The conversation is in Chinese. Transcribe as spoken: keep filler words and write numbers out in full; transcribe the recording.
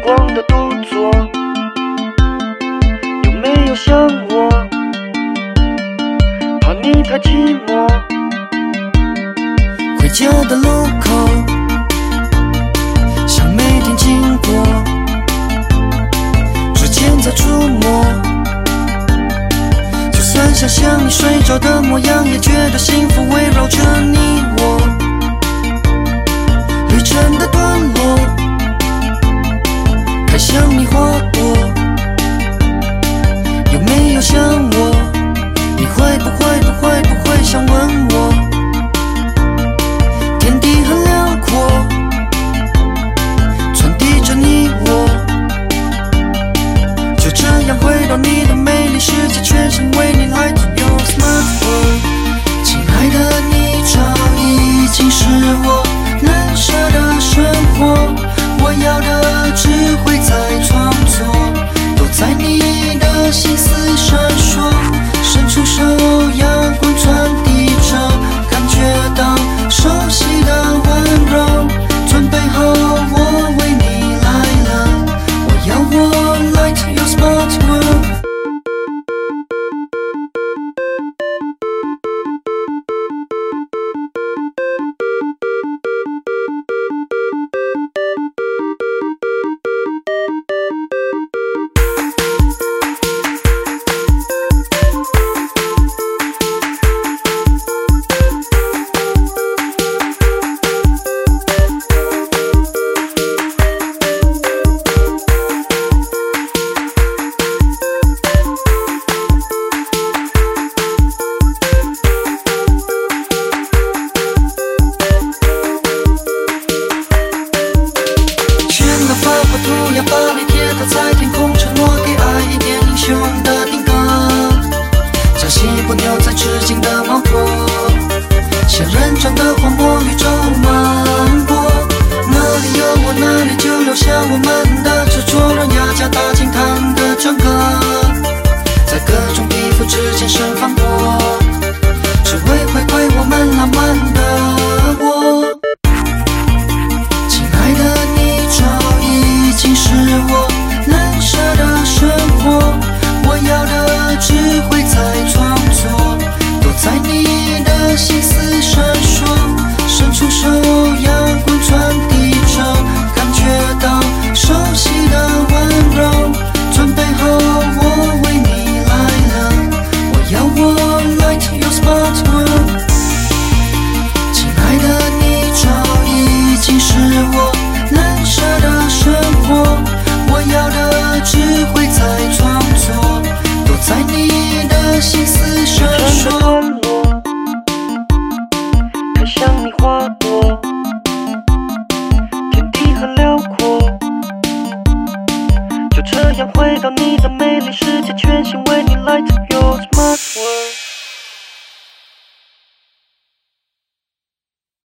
慌的独坐，有没有想我？怕你太寂寞。回家的路口，像每天经过，指尖在触摸。就算想象你睡着的模样，也觉得幸福围绕着你我。旅程的段落，开向你花朵，有没有想我？你会不会不会不会想问我？天地很辽阔，传递着你我，就这样回到你的美丽世界，全心为你来自由 smart world。 亲爱的，你早已经是我难舍的生活，我要的只会在创作，都在你的心思闪烁，伸出手，阳光传递着，感觉到熟悉的温柔，准备好我为你来了，我要我 light your smart world。涂鸦把你贴靠在天空，承诺给爱一点英雄的定格，加西伯牛在致敬的毛托，仙人掌的荒漠宇宙漫过，哪里有我哪里就留下我们的执着，让雅加达惊叹的整个，在各种皮肤之间盛放过，只为回馈我们浪漫的我。亲爱的，你早已经是我难舍的生活，我要的只会在创作，都在你的心思闪烁，伸出手，阳光传递着，感觉到熟悉的温柔，准备好我为你来了，我要我 light your smart world。 亲爱的，你早已经是我难舍的生活，我要的只会在创作，都在你的心思闪烁，看向你花朵，天地很辽阔，就这样回到你的美丽世界，全心为你来自